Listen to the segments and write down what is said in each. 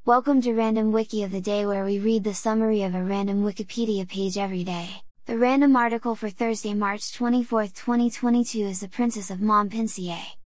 Welcome to Random Wiki of the Day, where we read the summary of a random Wikipedia page every day. The random article for Thursday, March 24, 2022 is The Princess of Montpensier.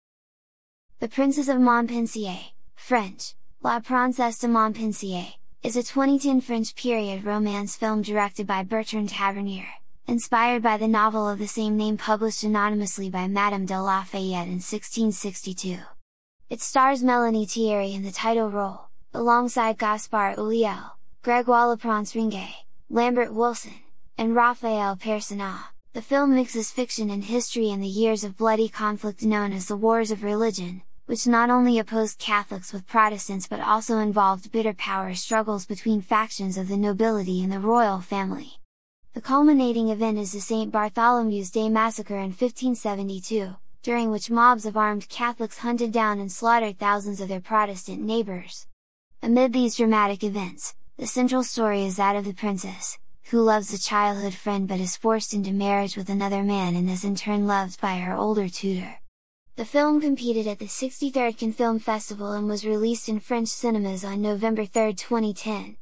The Princess of Montpensier, French, La Princesse de Montpensier, is a 2010 French period romance film directed by Bertrand Tavernier, inspired by the novel of the same name published anonymously by Madame de Lafayette in 1662. It stars Mélanie Thierry in the title role, alongside Gaspard Ulliel, Grégoire Leprince-Ringuet, Lambert Wilson, and Raphael Personnat. The film mixes fiction and history in the years of bloody conflict known as the Wars of Religion, which not only opposed Catholics with Protestants but also involved bitter power struggles between factions of the nobility and the royal family. The culminating event is the St. Bartholomew's Day massacre in 1572, during which mobs of armed Catholics hunted down and slaughtered thousands of their Protestant neighbors. Amid these dramatic events, the central story is that of the princess, who loves a childhood friend but is forced into marriage with another man and is in turn loved by her older tutor. The film competed at the 63rd Cannes Film Festival and was released in French cinemas on November 3, 2010.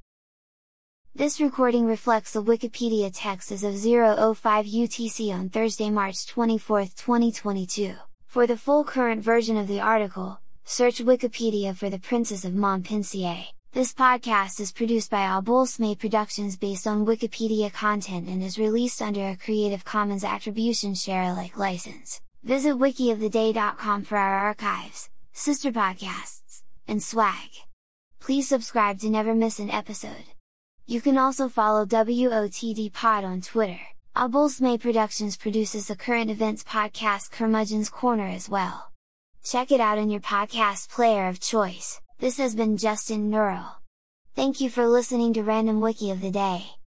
This recording reflects the Wikipedia text as of 0:05 UTC on Thursday, March 24, 2022. For the full current version of the article, search Wikipedia for The Princess of Montpensier. This podcast is produced by Abulsme Productions based on Wikipedia content and is released under a Creative Commons Attribution Share Alike license. Visit wikioftheday.com for our archives, sister podcasts, and swag. Please subscribe to never miss an episode. You can also follow WOTD Pod on Twitter. Abulsme Productions produces the current events podcast Curmudgeon's Corner as well. Check it out in your podcast player of choice. This has been Justin Neural. Thank you for listening to Random Wiki of the Day.